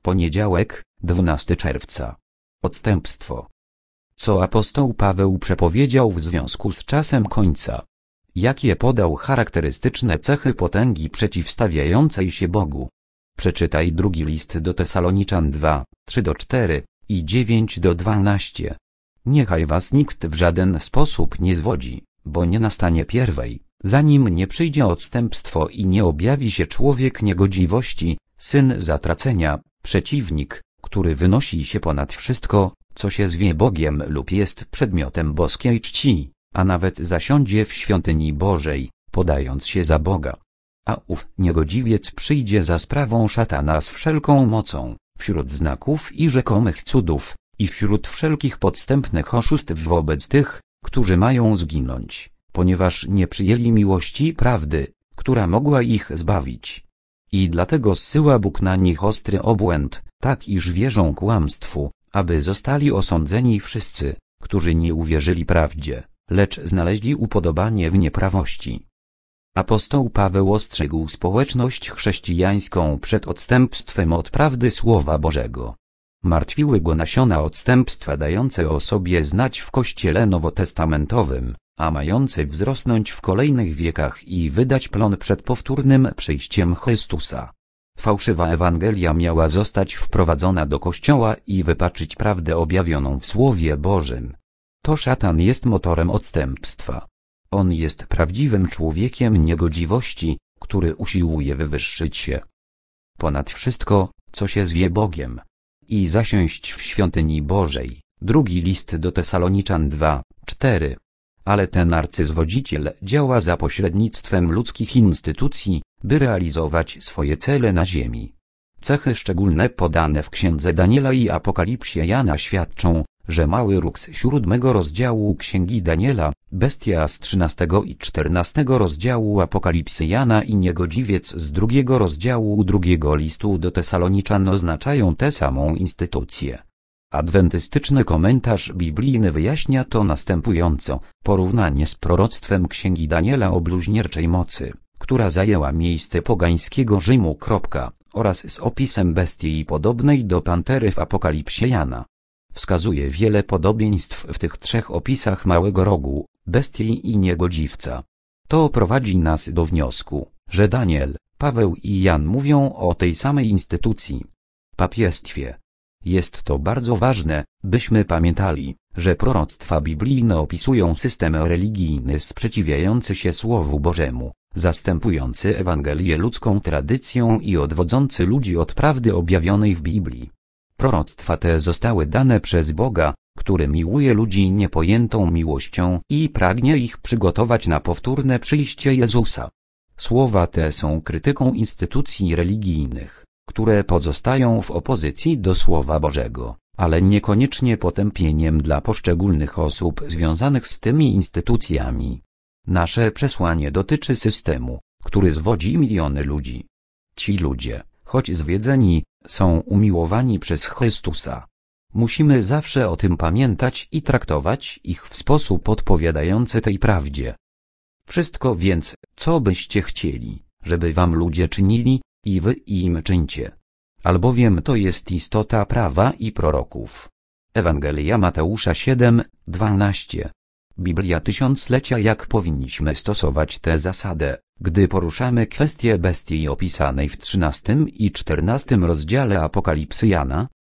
Poniedziałek, 12 czerwca. Odstępstwo. Co apostoł Paweł przepowiedział w związku z czasem końca? Jakie podał charakterystyczne cechy potęgi przeciwstawiającej się Bogu? Przeczytaj drugi list do Tesaloniczan 2, 3-4 i 9-12. Niechaj was nikt w żaden sposób nie zwodzi, bo nie nastanie pierwej, zanim nie przyjdzie odstępstwo i nie objawi się człowiek niegodziwości, syn zatracenia, przeciwnik, który wynosi się ponad wszystko, co się zwie Bogiem lub jest przedmiotem boskiej czci, a nawet zasiądzie w świątyni Bożej, podając się za Boga. A ów niegodziwiec przyjdzie za sprawą szatana z wszelką mocą, wśród znaków i rzekomych cudów, i wśród wszelkich podstępnych oszustw wobec tych, którzy mają zginąć, ponieważ nie przyjęli miłości prawdy, która mogła ich zbawić. I dlatego zsyła Bóg na nich ostry obłęd, tak iż wierzą kłamstwu, aby zostali osądzeni wszyscy, którzy nie uwierzyli prawdzie, lecz znaleźli upodobanie w nieprawości. Apostoł Paweł ostrzegł społeczność chrześcijańską przed odstępstwem od prawdy Słowa Bożego. Martwiły go nasiona odstępstwa dające o sobie znać w Kościele nowotestamentowym, a mające wzrosnąć w kolejnych wiekach i wydać plon przed powtórnym przyjściem Chrystusa. Fałszywa Ewangelia miała zostać wprowadzona do Kościoła i wypaczyć prawdę objawioną w Słowie Bożym. To szatan jest motorem odstępstwa. On jest prawdziwym człowiekiem niegodziwości, który usiłuje wywyższyć się ponad wszystko, co się zwie Bogiem, i zasiąść w świątyni Bożej. Drugi list do Tesaloniczan 2, 4. Ale ten arcyzwodziciel działa za pośrednictwem ludzkich instytucji, by realizować swoje cele na ziemi. Cechy szczególne podane w księdze Daniela i Apokalipsie Jana świadczą, że mały róg z 7 rozdziału księgi Daniela, bestia z 13 i 14 rozdziału Apokalipsy Jana i niegodziwiec z 2 rozdziału 2 listu do Tesaloniczan oznaczają tę samą instytucję. Adwentystyczny komentarz biblijny wyjaśnia to następująco: porównanie z proroctwem księgi Daniela o bluźnierczej mocy, która zajęła miejsce pogańskiego Rzymu. Oraz z opisem bestii podobnej do pantery w Apokalipsie Jana. Wskazuje wiele podobieństw w tych trzech opisach małego rogu, bestii i niegodziwca. To prowadzi nas do wniosku, że Daniel, Paweł i Jan mówią o tej samej instytucji. Papiestwie. Jest to bardzo ważne, byśmy pamiętali, że proroctwa biblijne opisują system religijny sprzeciwiający się Słowu Bożemu, zastępujący Ewangelię ludzką tradycją i odwodzący ludzi od prawdy objawionej w Biblii. Proroctwa te zostały dane przez Boga, który miłuje ludzi niepojętą miłością i pragnie ich przygotować na powtórne przyjście Jezusa. Słowa te są krytyką instytucji religijnych, które pozostają w opozycji do Słowa Bożego, ale niekoniecznie potępieniem dla poszczególnych osób związanych z tymi instytucjami. Nasze przesłanie dotyczy systemu, który zwodzi miliony ludzi. Ci ludzie, choć zwiedzeni, są umiłowani przez Chrystusa. Musimy zawsze o tym pamiętać i traktować ich w sposób odpowiadający tej prawdzie. Wszystko więc, co byście chcieli, żeby wam ludzie czynili, i wy im czyńcie. Albowiem to jest istota prawa i proroków. Ewangelia Mateusza 7, 12. Biblia Tysiąclecia. Jak powinniśmy stosować tę zasadę, gdy poruszamy kwestię bestii opisanej w 13 i 14 rozdziale Apokalipsy Jana?